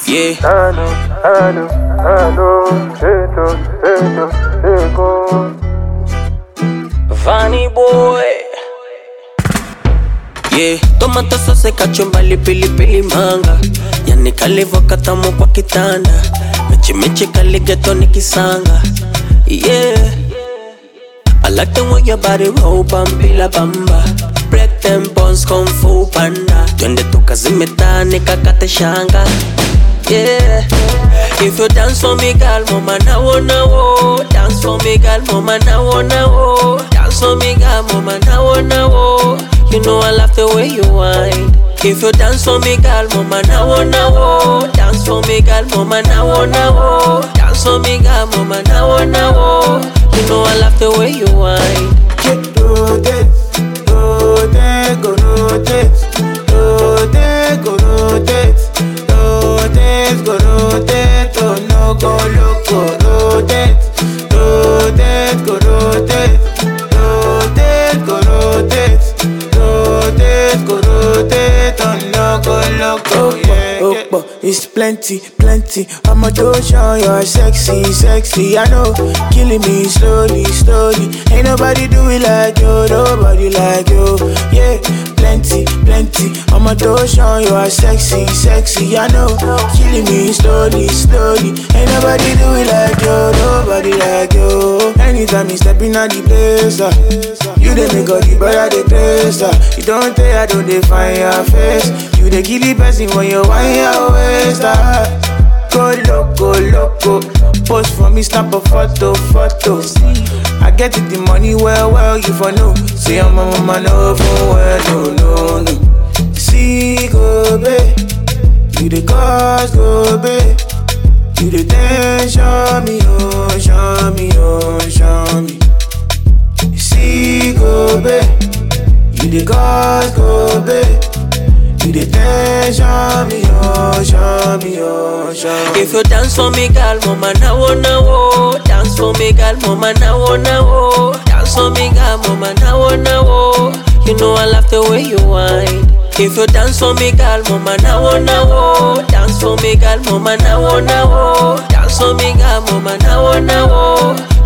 Yeah. Vanny boy. Yeah, tomato sauce, kachumbali, pilipili manga. Yani kalivo katamu kwa kitanda. Mechi kali geto nikisanga. Yeah, I like the way your body roll, bambila bamba. Break them bones, kung fu panda. Twende tukazimeta nikakate shanga. Yeah, if you dance for me, girl, mama na wo. Dance for me, girl, mama na wo. Dance for me, girl, mama na wo. You know I love the way you whine. If you dance for me, girl, mama na wo. Dance for me, girl, mama na wo. Dance for me, girl, mama na wo. You know I love the way you whine. Rotate, rotate, go rotate, rotate, go rotate, rotate, go rotate, oh no go loco, rotate, rotate, go rotate, rotate, go rotate, rotate, go rotate, oh no go loco, yeah. It's plenty, plenty. I'm a ocean, you're sexy. I know, killing me slowly. Ain't nobody do it like you, nobody like you. Yeah, plenty. I'm a ocean, you're sexy. I know, killing me slowly. Ain't nobody do it like you, nobody like you. Anytime you step in at the place, you dey make all the brother dey trace. You don't tell, I don't define your face. You dey kill the person when you want your waist. Go loco, post for me, snap a photo. I get it, the money well, you for know. See I'm a mama, no for well, no. See go babe, you the cause go babe, you the dance, show me. See go babe, you the cause go babe. You the dance, show me. If you dance for me, girl, mama na wo. Dance for me, girl, mama na wo. Dance for me, girl, mama na wo. You know I love the way you whine. If you dance for me, girl, mama na wo. Dance for me, girl, mama na wo. Dance for me, girl, mama na wo.